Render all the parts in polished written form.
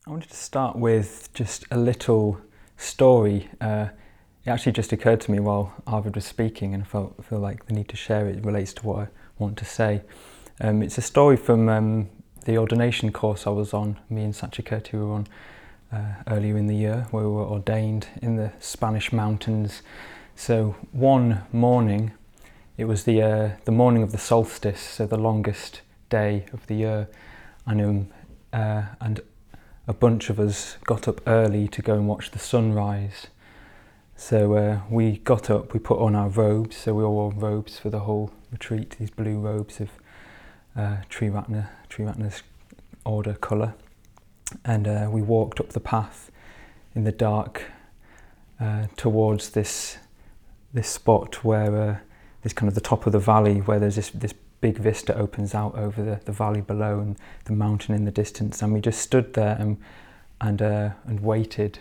I wanted to start with just a little story. It actually just occurred to me while Arvid was speaking, and I feel like the need to share it. It relates to what I want to say. It's a story from the ordination course I was on, me and Sachikirti were on earlier in the year, where we were ordained in the Spanish mountains. So one morning, it was the morning of the solstice, so the longest day of the year, and a bunch of us got up early to go and watch the sunrise. So we got up, we put on our robes, so we all wore robes for the whole retreat, these blue robes of Triratna's order colour. And we walked up the path in the dark towards this spot where this kind of the top of the valley, where there's this big vista opens out over the valley below and the mountain in the distance, and we just stood there and waited.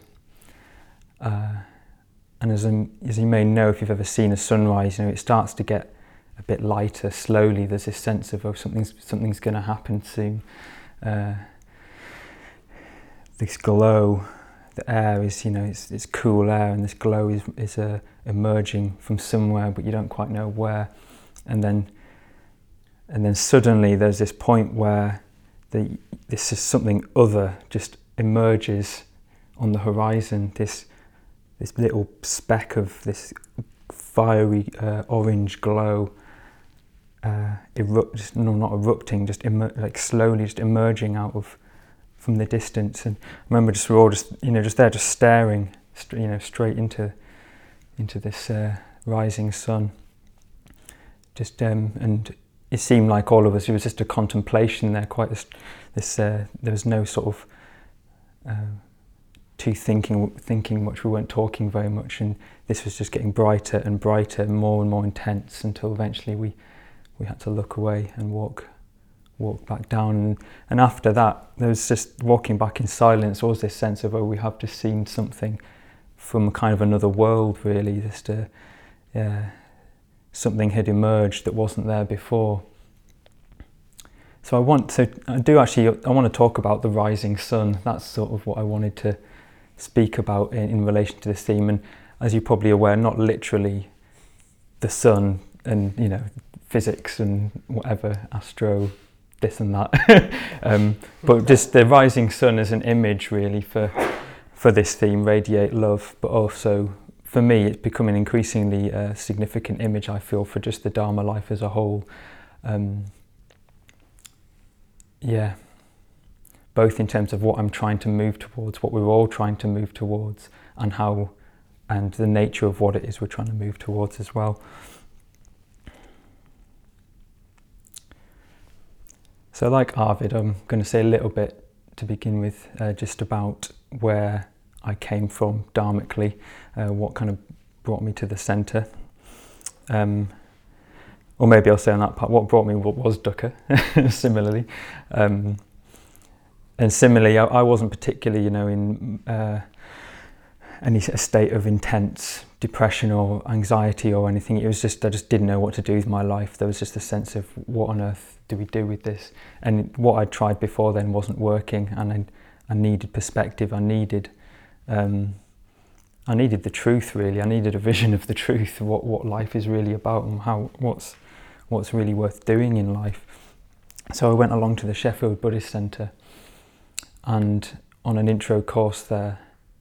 And as you may know, if you've ever seen a sunrise, it starts to get a bit lighter slowly. There's this sense of something's going to happen soon. This glow, the air is it's cool air, and this glow is emerging from somewhere, but you don't quite know where. And then suddenly there's this point where this is something other just emerges on the horizon. This little speck of this fiery orange glow, slowly just emerging from the distance. And I remember we're all just there, just staring, straight into this rising sun. And it seemed like all of us, it was just a contemplation there, there was no sort of thinking much, we weren't talking very much, and this was just getting brighter and brighter, more and more intense, until eventually we had to look away and walk back down. And after that, there was just walking back in silence, there was this sense of, we have just seen something from kind of another world, really. Just something had emerged that wasn't there before. So I want to talk about the rising sun. That's sort of what I wanted to speak about in relation to this theme. And as you're probably aware, not literally the sun and physics and whatever, astro, this and that, but just the rising sun as an image, really, for this theme, radiate love. But also for me, it's become an increasingly significant image, I feel, for just the Dharma life as a whole. Both in terms of what I'm trying to move towards, what we're all trying to move towards, and the nature of what it is we're trying to move towards as well. So like Arvid, I'm going to say a little bit to begin with, just about where I came from dharmically, what kind of brought me to the centre. Or maybe I'll say on that part, what brought me was dukkha, similarly. And similarly, I wasn't particularly, in any state of intense depression or anxiety or anything. It was just, I just didn't know what to do with my life. There was just a sense of, what on earth do we do with this? And what I'd tried before then wasn't working, and I needed perspective. I needed the truth, really. I needed a vision of the truth, what life is really about, and what's really worth doing in life. So I went along to the Sheffield Buddhist Centre, and on an intro course there.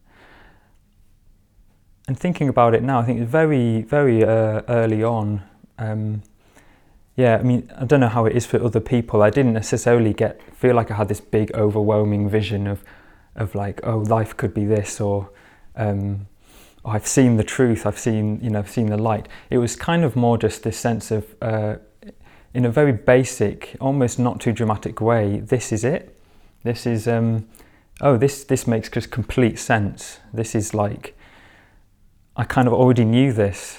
And thinking about it now, I think it's very, very early on. I don't know how it is for other people. I didn't necessarily feel like I had this big, overwhelming vision of like, life could be this, or I've seen the truth, I've seen the light. It was kind of more just this sense of, in a very basic, almost not too dramatic way, this is it. This is, this makes just complete sense. This is like, I kind of already knew this.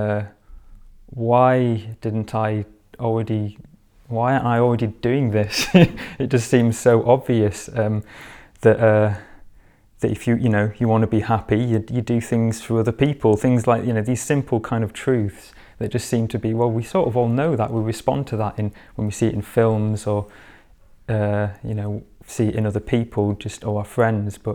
Why aren't I already doing this? It just seems so obvious that if you want to be happy, you do things for other people. Things like these simple kind of truths that just seem to be, we sort of all know that. We respond to that when we see it in films or see it in other people, just or our friends, but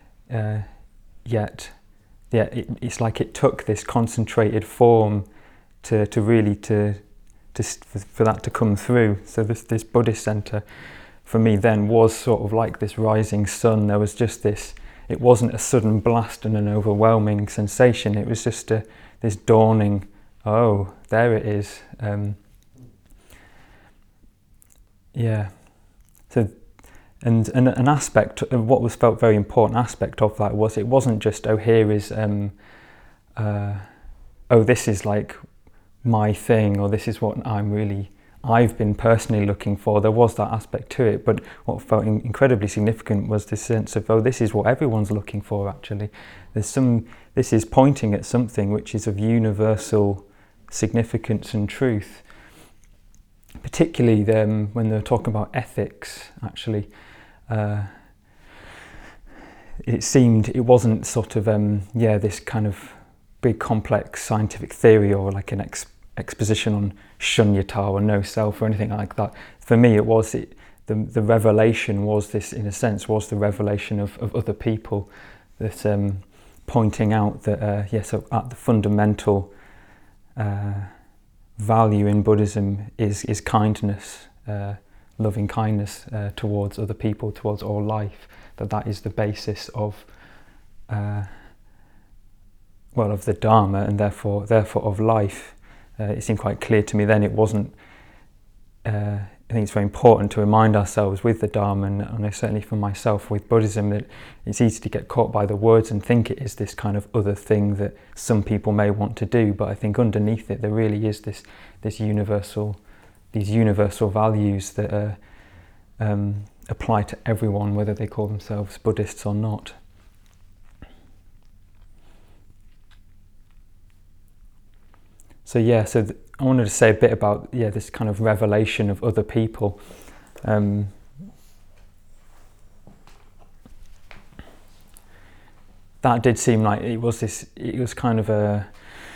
yet, yeah, it's like it took this concentrated form to really for that to come through. So this Buddhist centre for me then was sort of like this rising sun. There was just this, it wasn't a sudden blast and an overwhelming sensation, it was just this dawning, oh, there it is. Yeah. So, and an aspect of what was felt very important aspect of that was it wasn't just, oh, here is, oh, this is like my thing, or this is what I've been personally looking for. There was that aspect to it, but what felt incredibly significant was this sense of, oh, this is what everyone's looking for actually. This is pointing at something which is of universal significance and truth. Particularly when they're talking about ethics, actually, it seemed it wasn't sort of this kind of big complex scientific theory or like an exposition on shunyata or no self or anything like that. For me, it was the revelation was this, in a sense, was the revelation of other people, that pointing out that so at the fundamental value in Buddhism is kindness, loving kindness towards other people, towards all life. That is the basis of of the Dharma, and therefore of life. It seemed quite clear to me then it wasn't. I think it's very important to remind ourselves with the Dharma, and certainly for myself with Buddhism, that it's easy to get caught by the words and think it is this kind of other thing that some people may want to do. But I think underneath it, there really is these universal values that apply to everyone, whether they call themselves Buddhists or not. So I wanted to say a bit about this kind of revelation of other people. That did seem like it was kind of I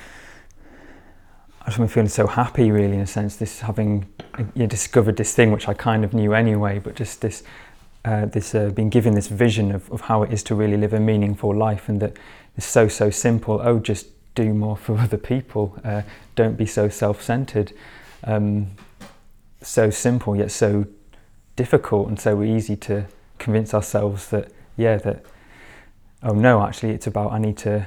just remember feeling so happy, really, in a sense, this having discovered this thing which I kind of knew anyway, but just this being given this vision of how it is to really live a meaningful life, and that it's so simple. Oh, just do more for other people. Don't be so self-centered. So simple yet so difficult, and so easy to convince ourselves that oh no, actually it's about I need to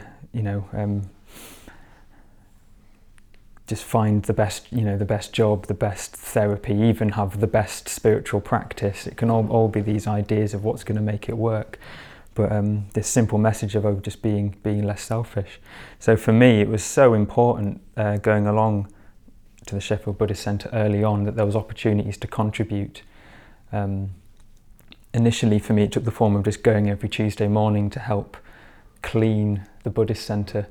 just find the best job, the best therapy, even have the best spiritual practice. It can all be these ideas of what's going to make it work. But this simple message of just being less selfish. So for me, it was so important going along to the Sheffield Buddhist Centre early on that there was opportunities to contribute. Initially, for me, it took the form of just going every Tuesday morning to help clean the Buddhist Centre.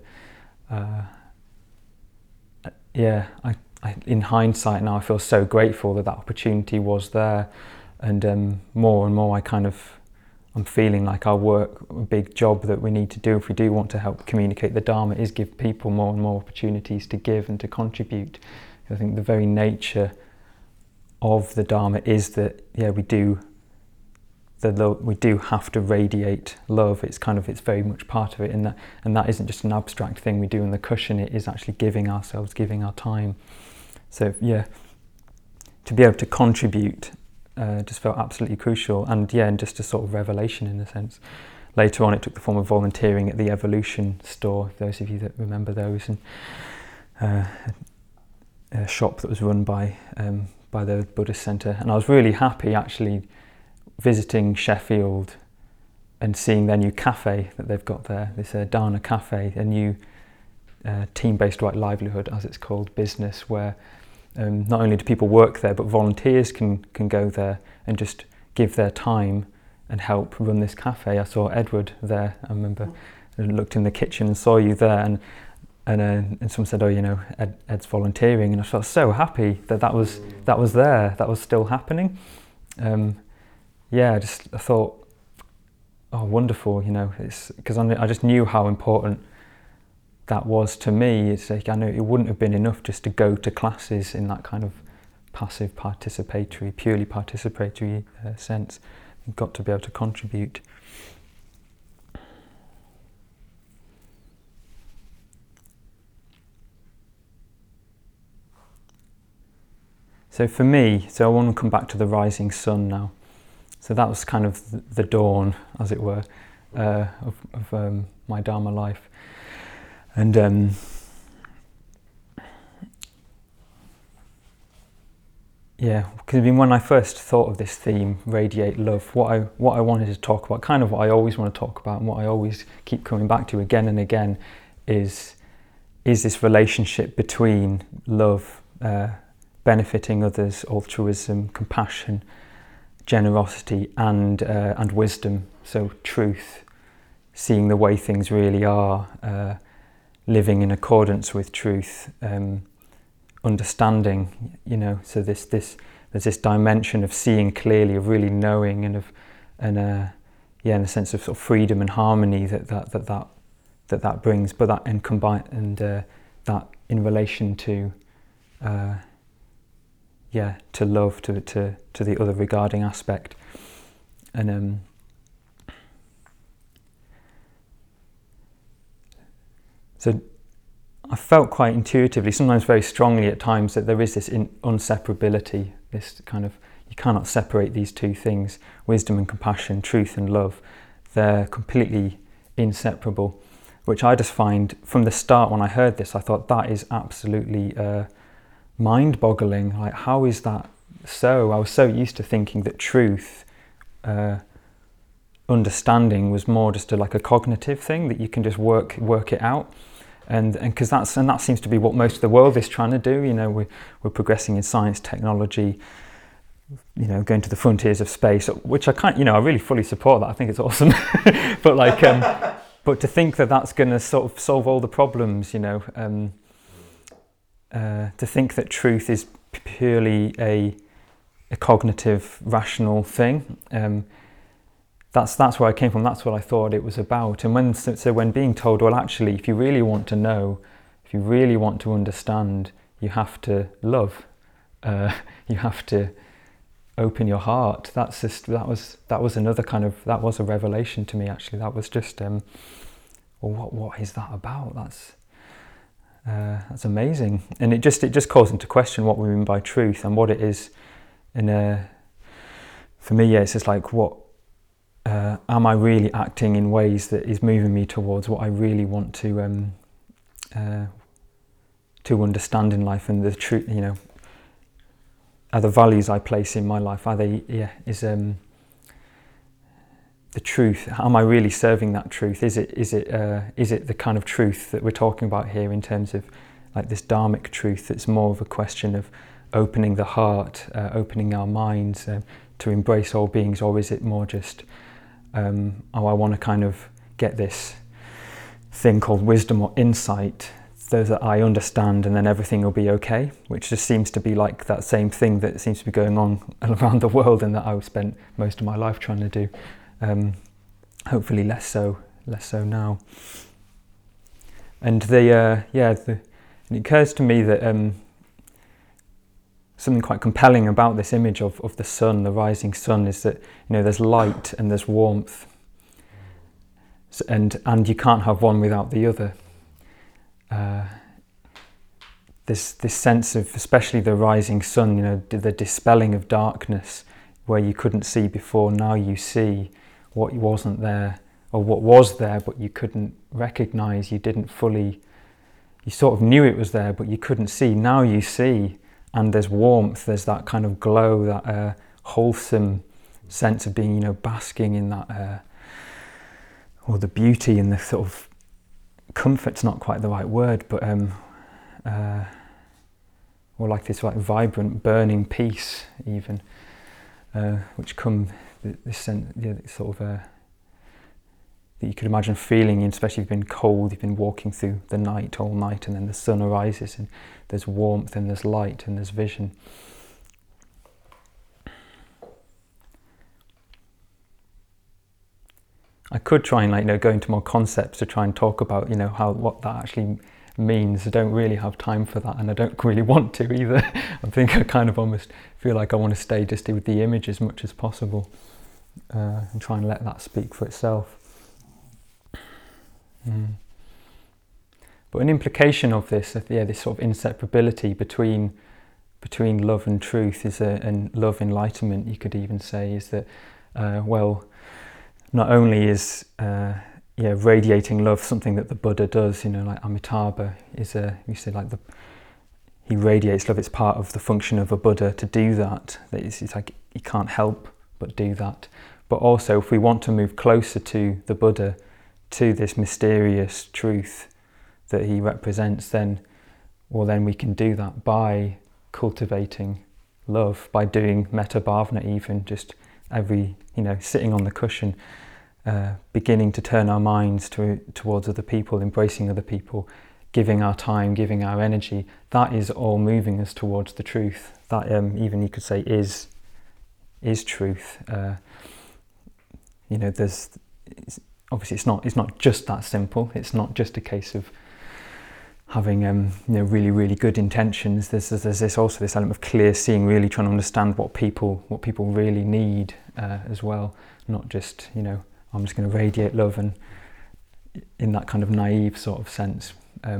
In hindsight now, I feel so grateful that opportunity was there, and more and more I'm feeling like our work, a big job that we need to do if we do want to help communicate the Dharma, is give people more and more opportunities to give and to contribute. I think the very nature of the Dharma is that we do have to radiate love. It's very much part of it, and that isn't just an abstract thing we do on the cushion. It is actually giving ourselves, giving our time. So to be able to contribute just felt absolutely crucial, and just a sort of revelation in a sense. Later on, it took the form of volunteering at the Evolution store, those of you that remember those, and a shop that was run by the Buddhist Centre. And I was really happy actually visiting Sheffield and seeing their new cafe that they've got there, this Dharna Cafe, a new team-based right livelihood, as it's called, business, where not only do people work there, but volunteers can go there and just give their time and help run this cafe. I saw Edward there. I remember I looked in the kitchen and saw you there, and someone said, "Oh, Ed's volunteering," and I felt so happy that was there, that was still happening. I thought, oh, wonderful, it's because I just knew how important that was to me. It's like I know it wouldn't have been enough just to go to classes in that kind of passive participatory, purely participatory sense, You've got to be able to contribute. So for me, I want to come back to the rising sun now. So that was kind of the dawn, as it were, of my Dharma life. And because when I first thought of this theme, radiate love, what I wanted to talk about, kind of what I always want to talk about, and what I always keep coming back to again and again, is this relationship between love, benefiting others, altruism, compassion, generosity, and wisdom. So truth, seeing the way things really are, living in accordance with truth, understanding. So there's this dimension of seeing clearly, of really knowing, and in the sense of sort of freedom and harmony that brings. But that and combine and that in relation to. To love, to the other regarding aspect. And so I felt quite intuitively, sometimes very strongly at times, that there is this inseparability, this kind of, you cannot separate these two things, wisdom and compassion, truth and love. They're completely inseparable, which I just find, from the start when I heard this, I thought that is absolutely mind-boggling. Like, how is that so? I was so used to thinking that truth, understanding, was more just like a cognitive thing, that you can just work it out, and because that seems to be what most of the world is trying to do. We're progressing in science, technology, going to the frontiers of space, which I I really fully support that. I think it's awesome. But but to think that that's going to sort of solve all the problems, to think that truth is purely a cognitive, rational thing, that's where I came from. That's what I thought it was about. And when being told, well, actually, if you really want to know, if you really want to understand, you have to love. You have to open your heart. That was another kind of, that was a revelation to me. Actually, that was just, well, what is that about? That's amazing, and it just calls into question what we mean by truth and what it is. And for me, it's just like, what am I really acting in ways that is moving me towards what I really want to understand in life, and the truth. Are the values I place in my life, are they? The truth, am I really serving that truth? Is it the kind of truth that we're talking about here, in terms of like this dharmic truth that's more of a question of opening the heart, opening our minds to embrace all beings? Or is it more just, I want to kind of get this thing called wisdom or insight, so that I understand and then everything will be okay, which just seems to be like that same thing that seems to be going on around the world, and that I've spent most of my life trying to do. Hopefully less so now. And it occurs to me that something quite compelling about this image of the sun, the rising sun, is that there's light and there's warmth, and you can't have one without the other. This sense of, especially the rising sun, the dispelling of darkness, where you couldn't see before, now you see what wasn't there, or what was there but you couldn't recognize, you sort of knew it was there but you couldn't see. Now you see, and there's warmth, there's that kind of glow, that wholesome sense of being, basking in that, or the beauty and the sort of comfort's not quite the right word, but or like this like vibrant, burning peace, even, which this sense, sort of that you could imagine feeling, especially if you've been cold, you've been walking through the night all night, and then the sun arises, and there's warmth, and there's light, and there's vision. I could try and go into more concepts to try and talk about what that actually means. I don't really have time for that, and I don't really want to either. I think I kind of almost feel like I want to stay just with the image as much as possible. and try and let that speak for itself. But an implication of this, this sort of inseparability between love and truth and love enlightenment, you could even say, is that not only is radiating love something that the Buddha does, like Amitabha he radiates love. It's part of the function of a Buddha to do that. It's like you can't help but do that. But also, if we want to move closer to the Buddha, to this mysterious truth that he represents, then we can do that by cultivating love, by doing metta bhavana, even just sitting on the cushion, beginning to turn our minds towards other people, embracing other people, giving our time, giving our energy. That is all moving us towards the truth. That even you could say is truth. There's obviously it's not just that simple. It's not just a case of having really, really good intentions. There's also this element of clear seeing, really trying to understand what people really need as well. Not just I'm just going to radiate love, and in that kind of naive sort of sense.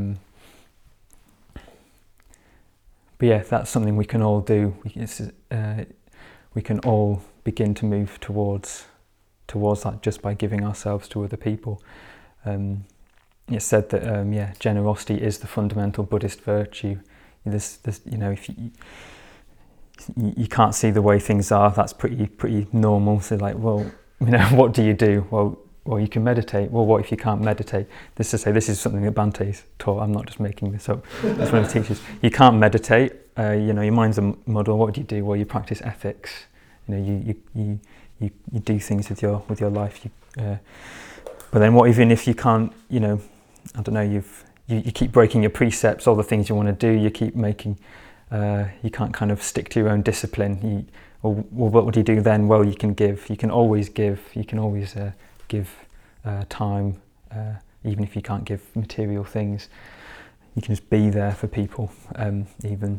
But yeah, that's something we can all do. We can all begin to move towards that just by giving ourselves to other people. It's said that generosity is the fundamental Buddhist virtue. If you can't see the way things are, that's pretty normal. So what do you do? Well, you can meditate. Well, what if you can't meditate? This is something that Bante's taught. I'm not just making this up. That's one of the teachers. You can't meditate. Your mind's a muddle. What do you do? Well, you practice ethics. You do things with your life. But then what even if you can't? I don't know. You keep breaking your precepts. All the things you want to do, you keep making. You can't kind of stick to your own discipline. Well, what do you do then? Well, you can give. You can always give. You can always give time, even if you can't give material things. You can just be there for people, even.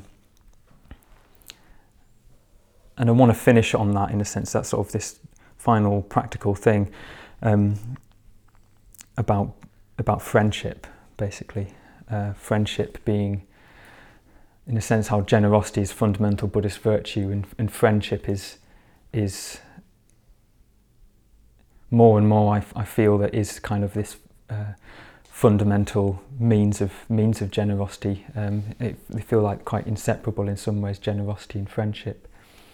And I want to finish on that, in a sense, that's sort of this final practical thing about friendship, basically. Friendship being, in a sense, how generosity is fundamental Buddhist virtue, and friendship is more and more I feel that is kind of this fundamental means of generosity. They feel like quite inseparable in some ways, generosity and friendship.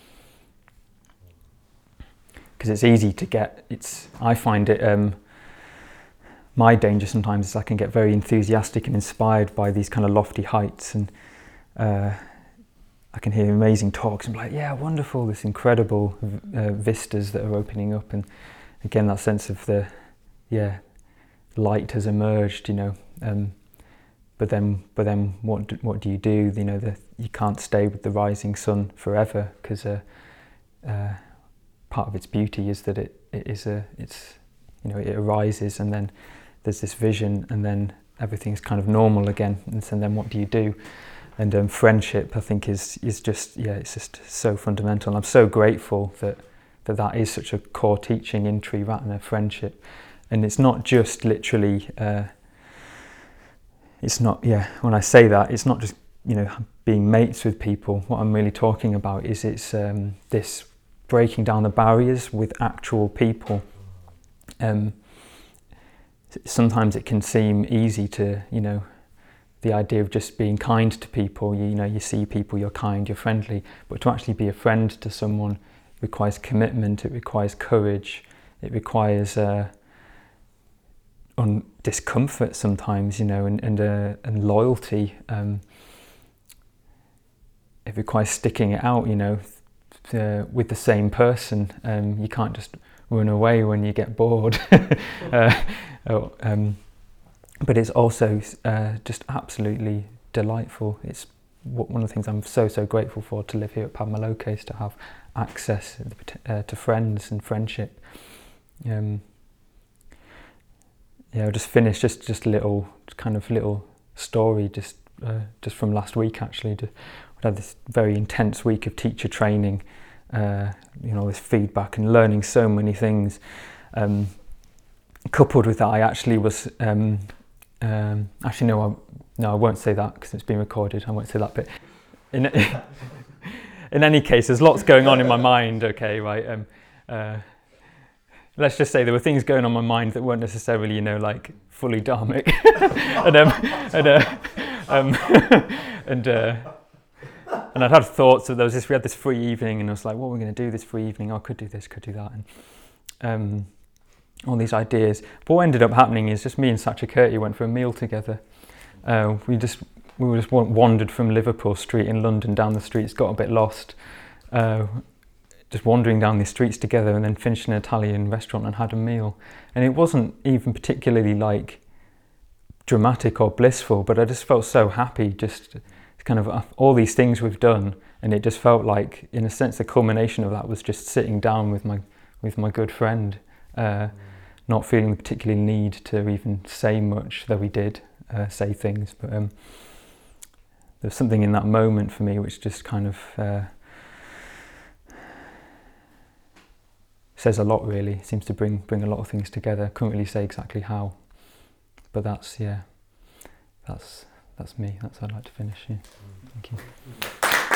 Because it's easy to get, I find it, my danger sometimes is I can get very enthusiastic and inspired by these kind of lofty heights, and I can hear amazing talks and be like, yeah, wonderful, this incredible vistas that are opening up, and again that sense of light has emerged, but then what do you do? You can't stay with the rising sun forever, because part of its beauty is that it arises, and then there's this vision, and then everything's kind of normal again, and then what do you do? And friendship, I think, is just it's just so fundamental. And I'm so grateful that is such a core teaching in Triratna, friendship. And it's not just literally, when I say that, it's not just, being mates with people. What I'm really talking about is it's this breaking down the barriers with actual people. Sometimes it can seem easy to, the idea of just being kind to people, you see people, you're kind, you're friendly, but to actually be a friend to someone requires commitment, it requires courage, it requires discomfort sometimes, and loyalty. It requires sticking it out, with the same person. You can't just run away when you get bored. But it's also just absolutely delightful. It's one of the things I'm so grateful for, to live here at Padmaloke, is to have access to friends and friendship. I'll just finish just a little story just from last week, actually. We had this very intense week of teacher training, this feedback and learning so many things. Coupled with that, I actually was I won't say that because it's been recorded. I won't say that bit. In any case, there's lots going on in my mind. Okay, right. Let's just say there were things going on in my mind that weren't necessarily, like fully dharmic, and I'd had thoughts that we had this free evening, and I was like, what are we going to do this free evening? I could do this, could do that, and all these ideas. But what ended up happening is just me and Satchakirti went for a meal together. We just wandered from Liverpool Street in London down the streets, got a bit lost, just wandering down these streets together, and then finished in an Italian restaurant and had a meal. And it wasn't even particularly like dramatic or blissful, but I just felt so happy, just kind of all these things we've done, and it just felt like, in a sense, the culmination of that was just sitting down with my good friend, not feeling the particular need to even say much, though we did say things, but there's something in that moment for me which just kind of says a lot, really. It seems to bring a lot of things together. I couldn't really say exactly how, but that's me. That's how I'd like to finish. Yeah. Thank you.